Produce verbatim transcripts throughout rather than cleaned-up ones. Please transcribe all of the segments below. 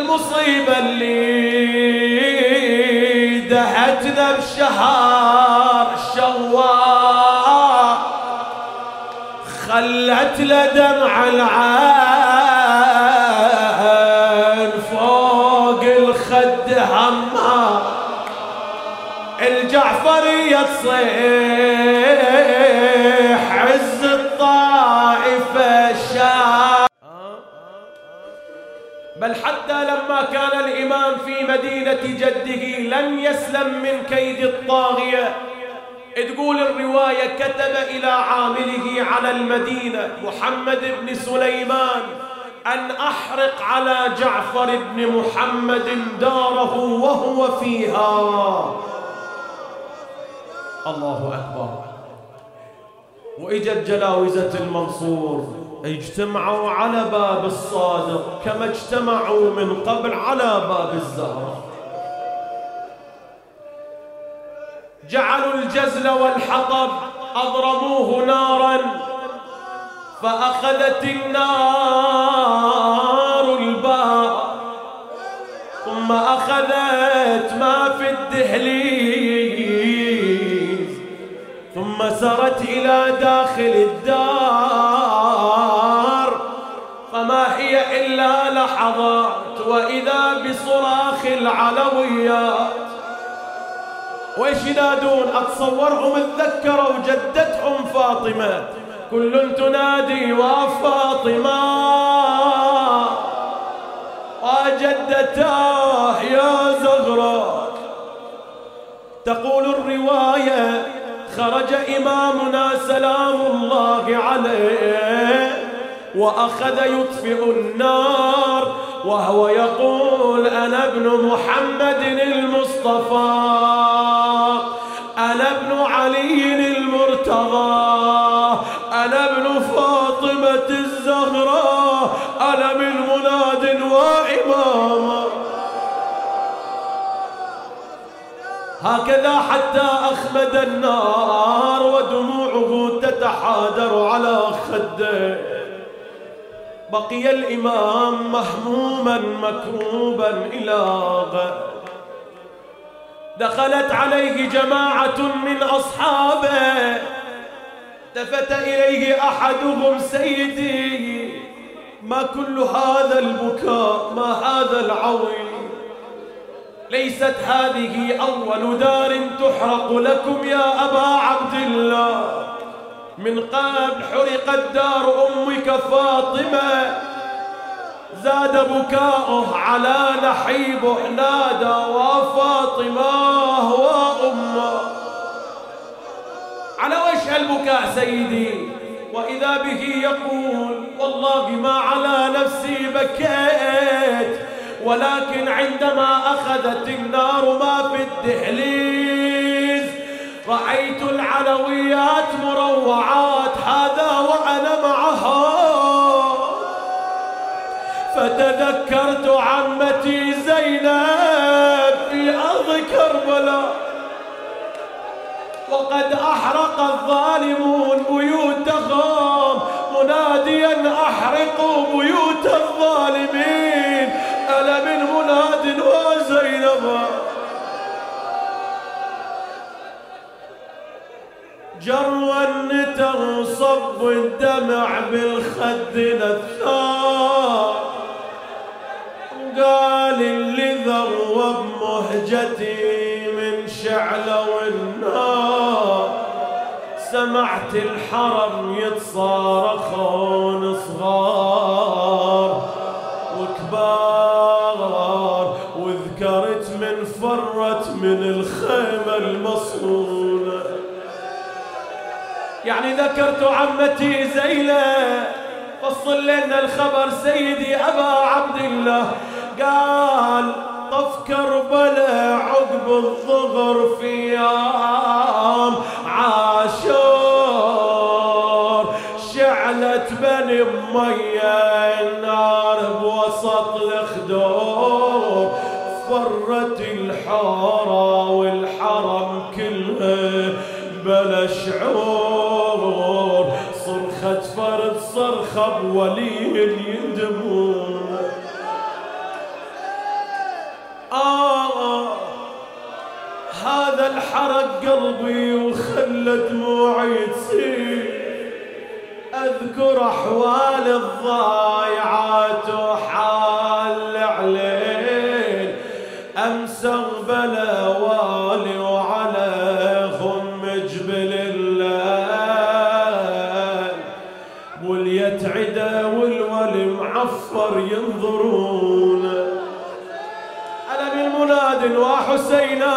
هالمصيبة اللي دهتنا بشهر شوال خلت له دمع العين فوق الخد همها الجعفرية تصيح عز الطائفة شاب. بل حتى لما كان الإمام في مدينة جده لم يسلم من كيد الطاغية. تقول الرواية كتب إلى عامله على المدينة محمد بن سليمان أن أحرق على جعفر بن محمد داره وهو فيها. الله أكبر. وإجت جلاوزة المنصور اجتمعوا على باب الصادق كما اجتمعوا من قبل على باب الزهرة. جعلوا الجزل والحطب أضرموه نارا فأخذت النار الباب ثم أخذت ما في الدهليز ثم سرت إلى داخل الدار فما هي إلا لحظات وإذا بصراخ العلويات. وإيش ينادون؟ أتصورهم اتذكروا جدتهم فاطمة كل تنادي وفاطمة وجدتاه يا زغرة. تقول الرواية خرج إمامنا سلام الله عليه وأخذ يطفئ النار وهو يقول أنا ابن محمد المصطفى أنا ابن علي المرتضى أنا ابن فاطمة الزهراء أنا من مناد وإمامة. هكذا حتى أخمد النار ودموعه تتحادر على خده. بقي الإمام مهموما مكروبا إلى غد. دخلت عليه جماعة من أصحابه التفت إليه أحدهم سيدي ما كل هذا البكاء ما هذا العويل ليست هذه أول دار تحرق لكم يا أبا عبد الله من قبل حرقت دار أمك فاطمة. زاد بكاؤه على نحيبه نادى وفاطمة وأمه. على وجه البكاء سيدي وإذا به يقول والله ما على نفسي بكيت ولكن عندما أخذت النار ما في الدهليز رأيت العلويات مروعات هذا وأنا معها فتذكرت عمتي زينب في أرض كربلاء وقد أحرق الظالمون بيوتهم مناديا أحرقوا بيوت الظالمين ألا من مناد وزينب. جروا النتر صب الدمع بالخد نثار قال اللي ذروب مهجتي من شعلة والنار سمعت الحرم يتصارخون صغار وكبار وذكرت من فرت من الخيمة المصونة. يعني ذكرت عمتي زينب فصل لنا الخبر سيدي أبا عبد الله. قال طف كربلاء عقب الظهر في يوم عاشور شعلت بني أمية النار بوسط الخدور فرت الحارة والحرم كلها بلا شعور صرخت فرد صرخة بولي يندمون. الأمل حرق قلبي وخلى دموعي تسيل، أذكر أحوال الضايعات وحال عليل، أمس أغبل والي وعليهم جبل الليل، واليت عدا والولي معفر ينظرون. ألم المناد وحسينا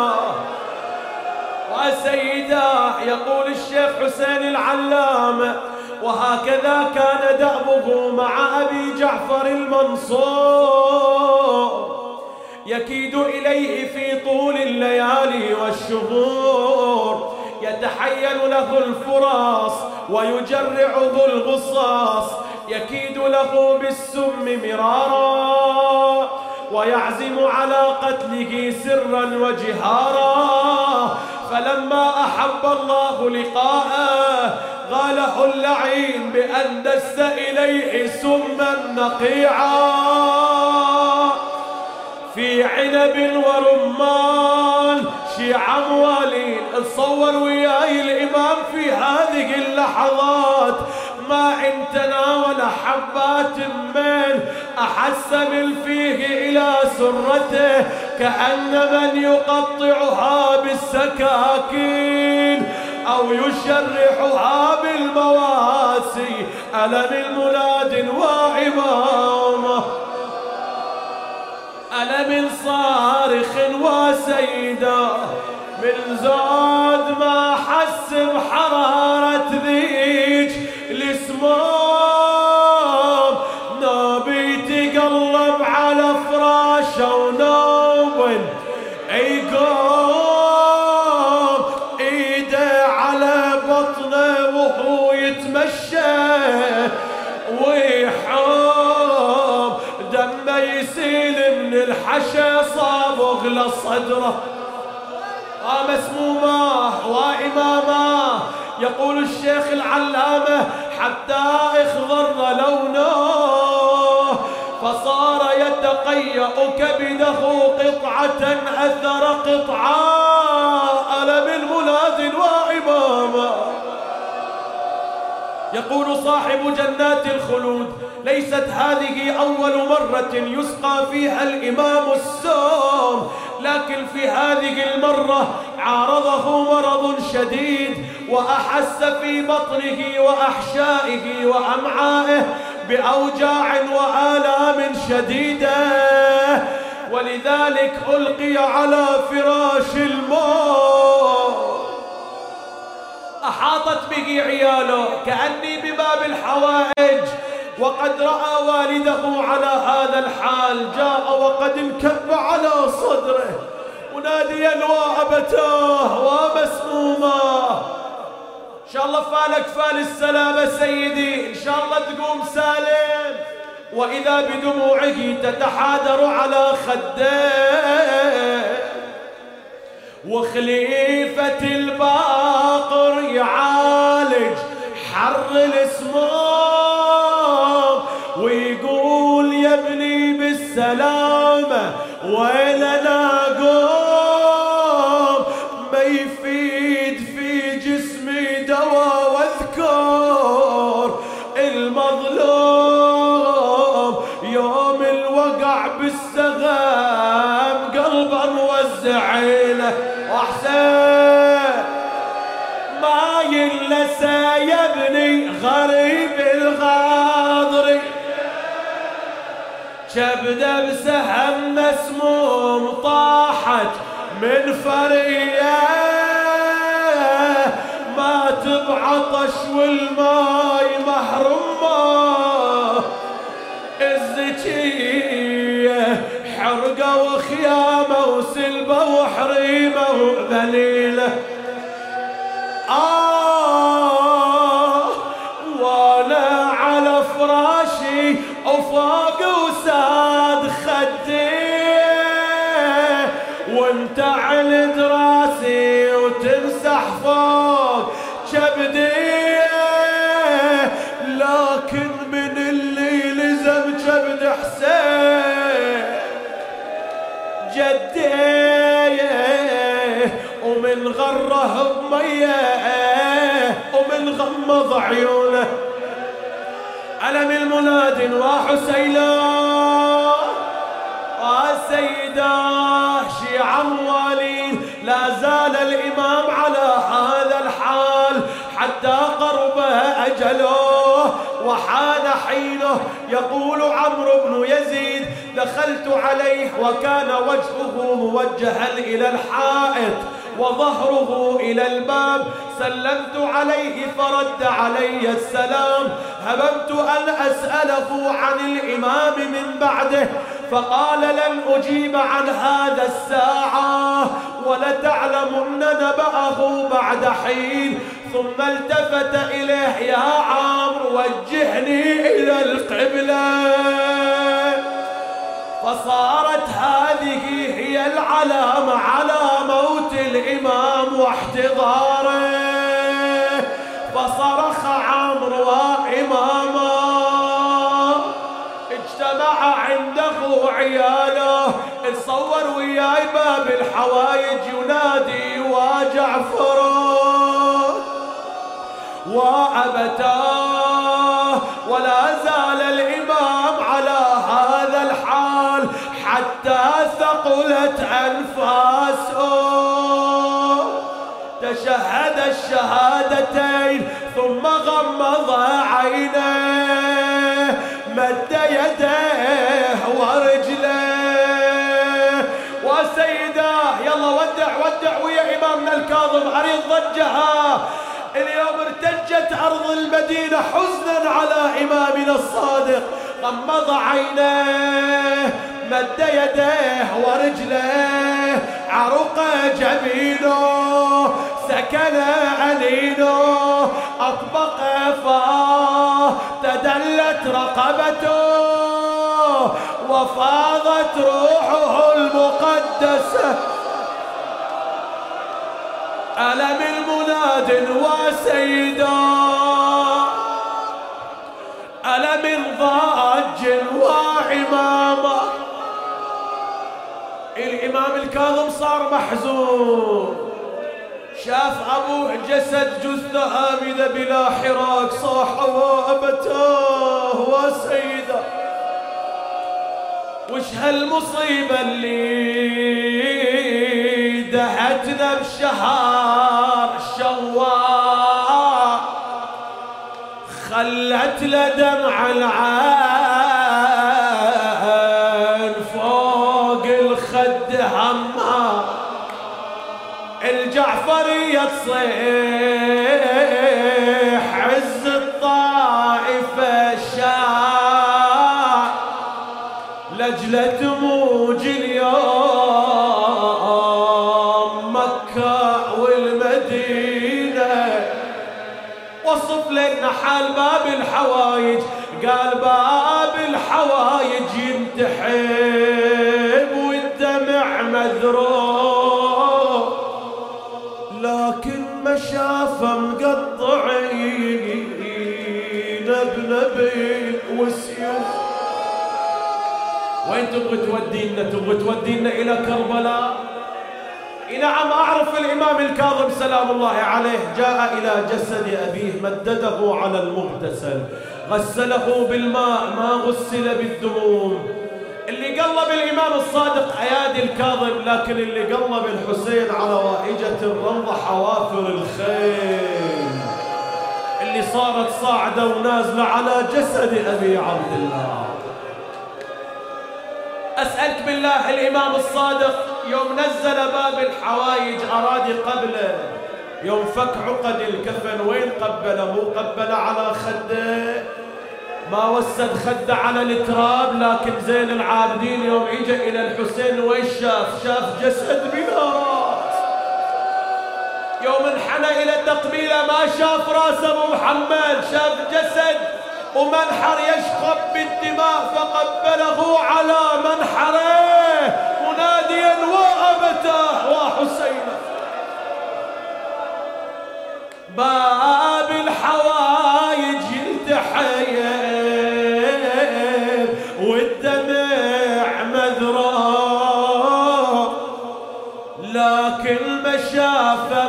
وسيداه، يقول الشيخ حسين العلامة: وهكذا كان دأبه مع أبي جعفر المنصور، يكيد إليه في طول الليالي والشهور، يتحين له الفراس ويجرع ذو الغصاص، يكيد له بالسم مرارا ويعزم على قتله سرا وجهارا. فلما أحب الله لقاءه غاله اللعين بأن دس إليه سما نقيعا في عنب ورمان. شيعة موالين، تصور وياي الإمام في هذه اللحظات ما إن تناول حبات من أحس بالفيه إلى سرته، كأن من يقطعها بالسكاكين أو يشرحها بالمواسي. ألم المناد وإمامه، ألم صارخ وسيدا، من زاد ما حس بحرارة ذيك الاسمام. نبي تقلب على فراشه ونوب يقوم، ايده على بطنه وهو يتمشى ويحوم، دمه يسيل من الحشا صابغ لصدره. ومسمومه وإمامه، يقول الشيخ العلامة: حتى اخضر لونه فصار يتقيأ كبده قطعة أثر قطعة. ألم المناد وإمامه. يقول صاحب جنات الخلود: ليست هذه أول مرة يسقى فيها الإمام السوم، لكن في هذه المرة عارضه مرض شديد وأحس في بطنه وأحشائه وأمعائه بأوجاع وآلام شديدة، ولذلك ألقي على فراش الموت. أحاطت به عياله كأني بباب الحوائج، وقد رأى والده على هذا الحال، جاء وقد انكب على صدره وناديا وأبتاه ومسموما: إن شاء الله فالك فال السلامة سيدي، إن شاء الله تقوم سالم. وإذا بدموعه تتحادر على خديه، وخليفة الباقر يعالج حر الاسمام ويقول: يا ابني بالسلامة ويلنا قوم، ما يفيد في جسمي دواء واذكر المظلوم، يوم الوقع بالسغام قلبه موزع له وحسين ما يلسى يا ابني غريب الغاضري، كبده بسهم مسموم طاحت من فريه، مات بعطش والماي محرمه، الزكيه حرقه وخيامه وسلبه وحريمه وذليله. آه وانا على فراشي افاق وساد خدي، وانت على دراسي وتمسح فوق كبدي، لكن من اللي لزم كبد حسين جدي من غره بميه ومن غمض عيونه. ألم المناد وحسينا وسيداه شيعا موالين. لا زال الإمام على هذا الحال حتى قرب أجله وحان حينه. يقول عمرو بن يزيد: دخلت عليه وكان وجهه موجها إلى الحائط وظهره إلى الباب. سلمت عليه فرد علي السلام. هممت أن أسأله عن الإمام من بعده فقال: لن أجيب عن هذا الساعة ولتعلمن نبأه بعد حين. ثم التفت إليه: يا عمرو وجهني إلى القبلة. فصارت هذه هي العلامة على موت الإمام واحتضاره. فصرخ عمرو وإماما. اجتمع عنده عياله. اتصور وياي باب الحوايج ينادي: وجعفر وأبتاه. ولا زال الإمام على هذا الحال حتى ثقلت أنفاسه. تشهد الشهادتين ثم غمض عينيه، مد يديه ورجليه. وسيداه يلا ودع ودع ويا إمامنا الكاظم عريض ضجها. اليوم ارتجت أرض المدينة حزنا على إمامنا الصادق. غمض عينيه، مد يديه ورجليه، عرق جبينه، سكن أنينه، أطبق فاه، تدلت رقبته وفاضت روحه المقدسة. ألم المناد وسيدا، ألم ضاج وعمامة. الإمام الكاظم صار محزون. شاف أبوه جسد جثة هامدة بلا حراك. صاح وأبتاه وسيدا. وش هالمصيبة اللي دهتنا بشهر شوال خلت لدمع العين فوق الخد هما. الجعفرية تصيح عز الطائفة الشاع لجلة موج اليوم مكة والمدينة. وصف لنا حال باب الحوايج. قال باب الحوايج ينتحب والدمع مذروب، لكن ما شافه مقطعين بنبيل وسيوف. وين تبغي تودينا؟ تبغي تودينا إلى كربلاء؟ نعم أعرف. الإمام الكاظم سلام الله عليه جاء إلى جسد أبيه مدده على المغتسل، غسله بالماء ما غسل بالدموم. اللي قلب الإمام الصادق أيادي الكاظم، لكن اللي قلب الحسين على واهجة الرمضة حوافر الخيل اللي صارت صاعدة ونازلة على جسد أبي عبد الله. أسألك بالله، الإمام الصادق يوم نزل باب الحوايج أراد قبله، يوم فك عقد الكفن وين قبله؟ مو قبله على خده، ما وسد خده على التراب. لكن زين العابدين يوم اجى إلى الحسين وين شاف؟ شاف جسد بلا راس. يوم انحنى إلى التقبيلة ما شاف راس أبو محمد، شاف جسد ومنحر يشخب بالدماء فقبله على منحره مناديا وأبتاه وحسينا. باب الحوايج يلتحير والدمع مذراب، لكن ما شافه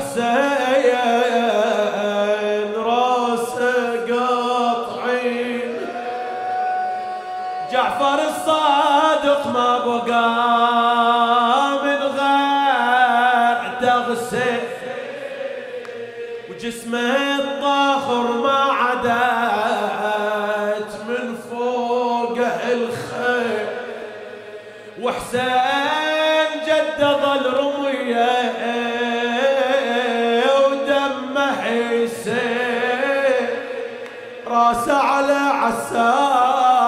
وحسين راسه قاطعين. جعفر الصادق ما بقى من غير تغسل، وجسمه الطاخر ما عدت من فوقه الخيل. وحسين جده ظل رميه ودمه يسيل، راسه على عساه